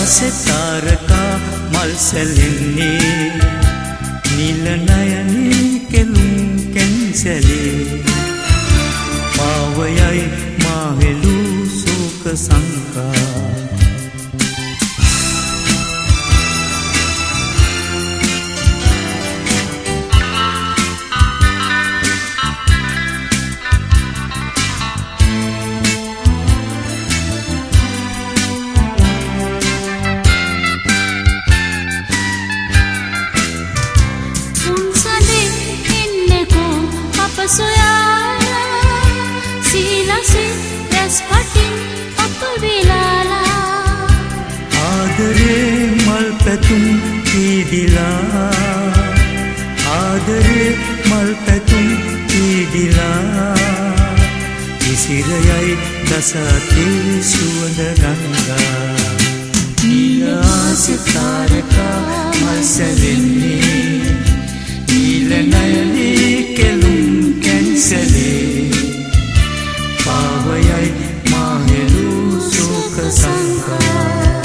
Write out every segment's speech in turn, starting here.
ආසෙතාරකා මල් සැලෙන්නේ නිල නයනේ කෙලුම් කැන්සලේ පාවයයි මාහෙලු සෝක සංකා ආදරේ මල් පැතුම් පීදිලා ආදරේ මල් පැතුම් පීදිලා ඉසිරයයි දසතේ සුවඳ ගංගා නිල ආසෙතාරකා මල් සැලෙන්නේ නිල නයනේ කෙලුම් කැන්සලේ පාවයයි මාහෙලු සෝක සංකා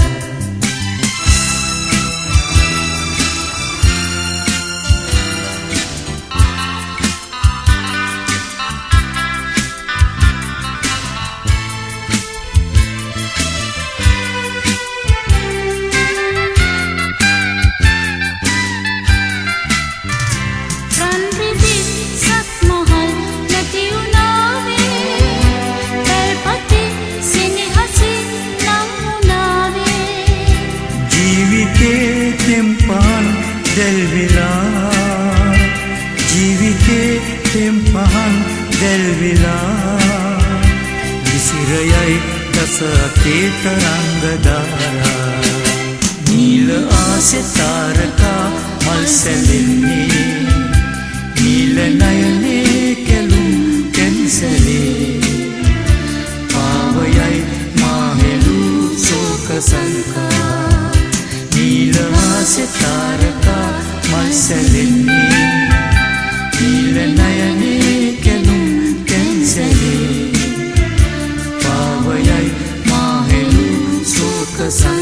ජීවිතේ තෙම්පහන් දැල්විලා විසිරයයි දස අතේ තරංග දාරා නිල ආසෙතාරකා මල් සැලෙන්නේ නිල නයනේ කෙලුම් කැන්සලේ පාවයයි මාහෙලු සෝක සංකා නිල ආසෙතාරකා මල් සැලෙන්නේ නිල නයනේ කෙලුම් කැන්සලේ පාවයයි මාහෙලු සෝක සංකා